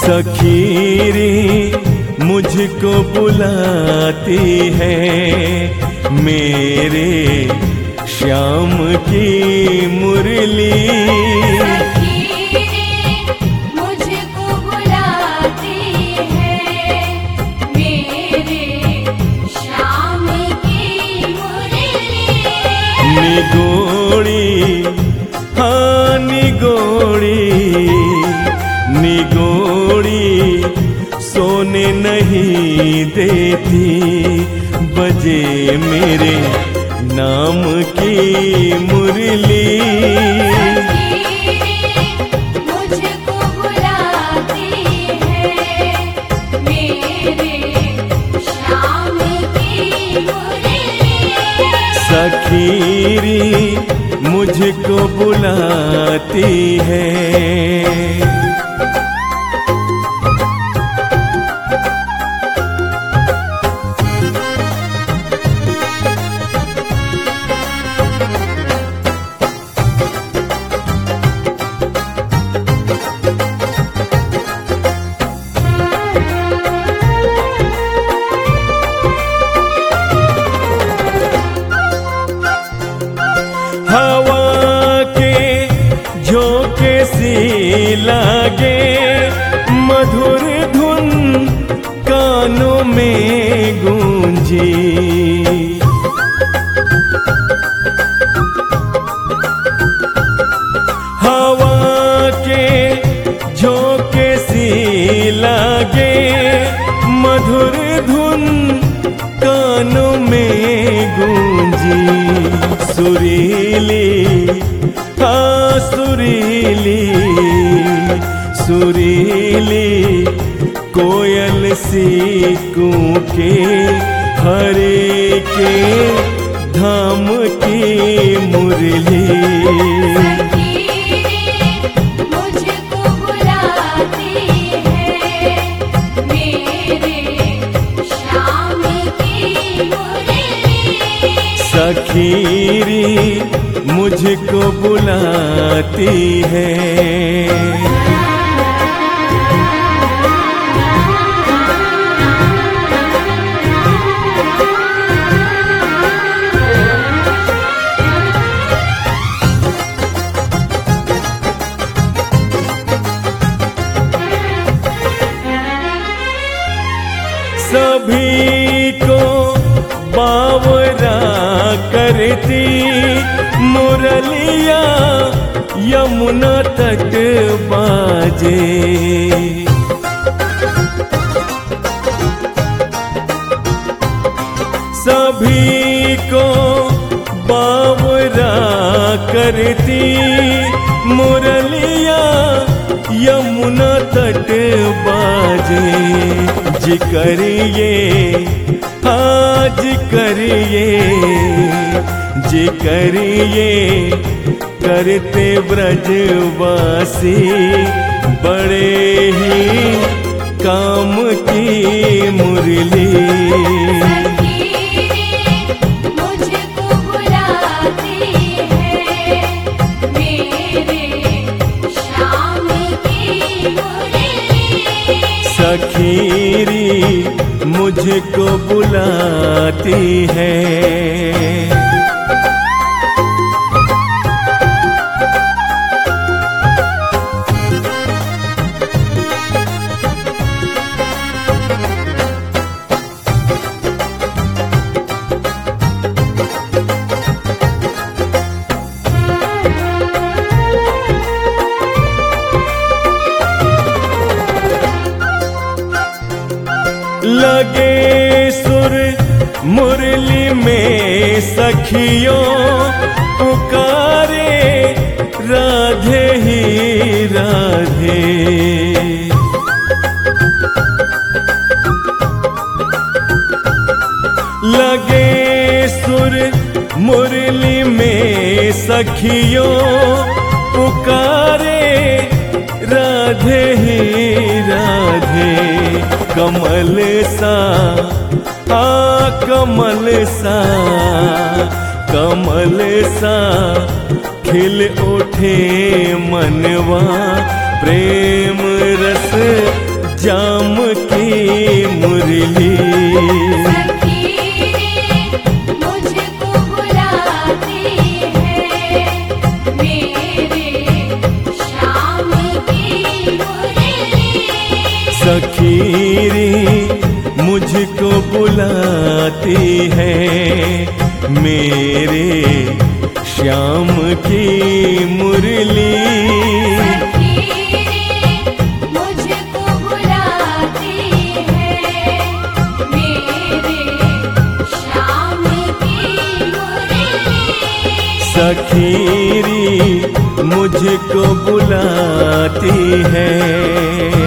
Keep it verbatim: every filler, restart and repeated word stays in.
सखीरी मुझको बुलाती है, मेरे श्याम की मुरली। सखीरी मुझको बुलाती है, मेरे श्याम की मुरली। निगोड़ी हाँ निगोड़ी, निगोड़ी सोने नहीं देती, बजे मेरे नाम की मुरली। सखीरी मुझको बुलाती है, मेरे श्याम की मुरली। सखीरी मुझको बुलाती है। हवा के झोंके सी लागे, मधुर धुन कानों में गूंजी। हवा के झोंके सी लागे, मधुर धुन कानों में गूंजी। सुरीली हाँ सुरीली, सुरीली कोयल सी कूके, हरे के धाम की मुरली। सखीरी मुझको बुलाती है, मेरे श्याम की मुरली। सखीरी मुझको बुलाती है। सभी को बावरा करती मुरलिया, यमुना तट बाजे। सभी को बावरा करती मुरलिया, यमुना तट बाजे। जिकरिए आज करिए, जिकरिए करते ब्रजवासी, बड़े ही काम की मुरली। सखीरी मुझको बुलाती है, मेरे श्याम की मुरली। सखीरी मुझको बुलाती है। लगे सुर मुरली में सखियों, पुकारे राधे ही राधे। लगे सुर मुरली में सखियों, पुकारे राधे ही राधे। कमल सा आ कमल सा, कमल सा खिल उठे मनवा, प्रेम रस जाम की मुरली। सखी रे मुझको बुलाती है, मेरे श्याम की मुरली। सखीरी मुझको बुलाती है, मेरे श्याम की मुरली। सखी रे मुझको बुलाती है, मेरे श्याम की मुरली। सखीरी मुझको बुलाती है,